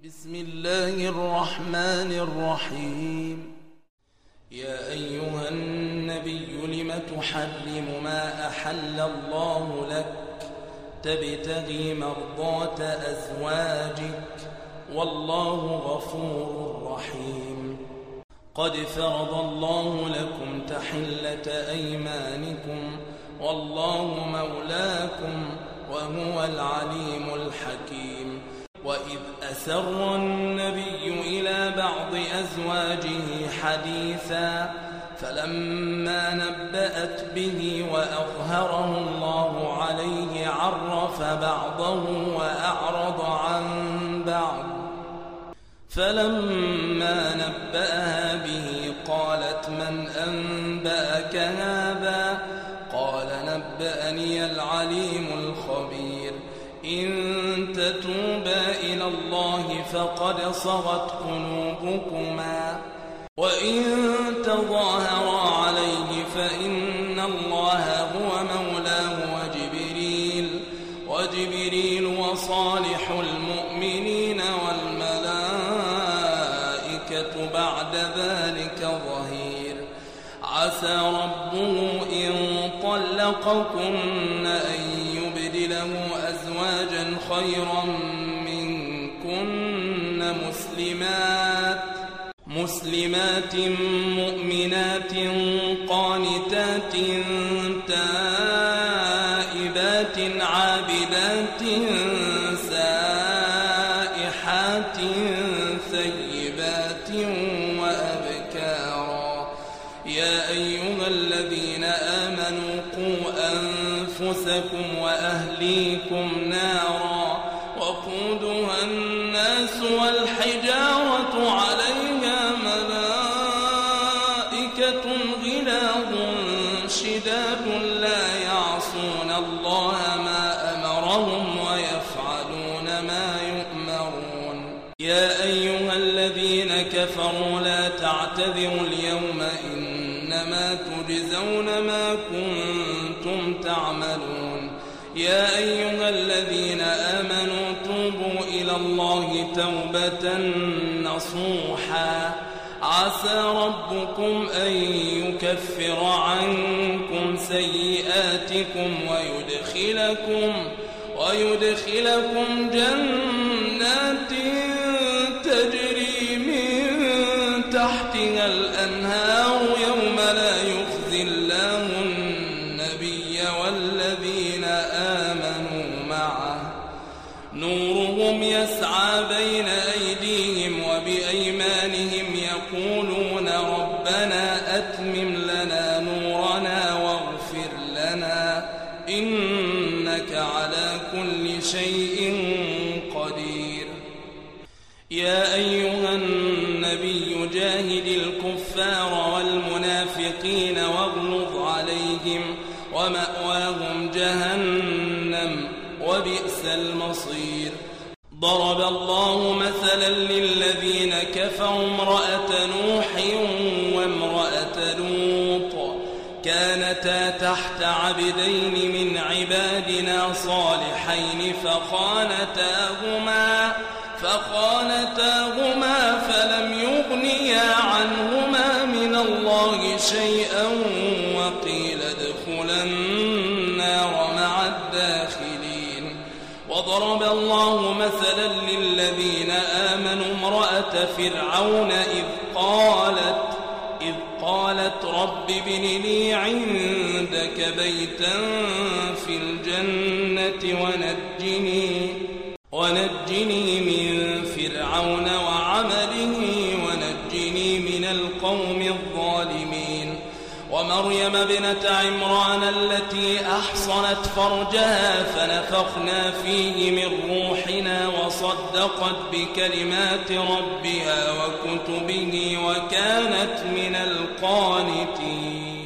بسم الله الرحمن الرحيم. يا أيها النبي لم تحرم ما أحل الله لك تبتغي مرضات أزواجك والله غفور رحيم. قد فرض الله لكم تحلة أيمانكم والله مولاكم وهو العليم الحكيم. وإذ أسر النبي إلى بعض أزواجه حديثا فلما نبأت به وأظهره الله عليه عرف بعضه وأعرض عن بعض. فلما نبأها به قالت من أنبأك هذا؟ قال نبأني العليم الخبير. إن تتوبا إلى الله فقد صغت قلوبكما وإن تظاهرا عليه فإن الله هو مولاه وجبريل وصالح المؤمنين والملائكة بعد ذلك ظهير. عسى ربه إن طلقكن أن يبدله أزواجا خيرا منكن مسلمات مؤمنات قانتات تائبات عابدات سائحات ثيبات وأبكارا. يا أيها الذين آمنوا قوا أنفسكم وأهليكم نارا وقودها الناس والحجارة عليها ملائكة غلاظ شداد لا يعصون الله ما أمرهم ويفعلون ما يؤمرون. يا أيها الذين كفروا لا تعتذروا اليوم إنما تجزون ما كنتم تعملون. يا أيها الذين آمنوا توبوا إلى الله توبة نصوحا. عسى ربكم أن يكفر عنكم سيئاتكم ويدخلكم جنات تجري من تحتها الأنهار يوم لا يخزي الله النبي والذين آمنوا معه نورهم يسعى بين أيديهم وبأيمانهم يقولون ربنا أتمم لنا نورنا واغفر لنا إنك على كل شيء قدير. يا أيها النبي جاهد الكفار والمنافقين واغلظ عليهم ومأواهم جهنم وبئس المصير. ضرب الله مثلا للذين كفروا امرأة نوح وامرأة لوط كانتا تحت عبدين من عبادنا صالحين فخانتاهما فلم يغنيا عنهما من الله شيئا وقيل ادخلا النار مع الداخلين. وضرب الله مثلا للذين آمنوا امرأة فرعون إذ قالت رب ابن لي عندك بيتا في الجنة ونجني من فرعون وعمله ونجني من القوم الظالمين. ومريم ابنة عمران التي أحصنت فرجها فنفخنا فيه من روحنا وصدقت بكلمات ربها وكتبه وكانت من القانتين.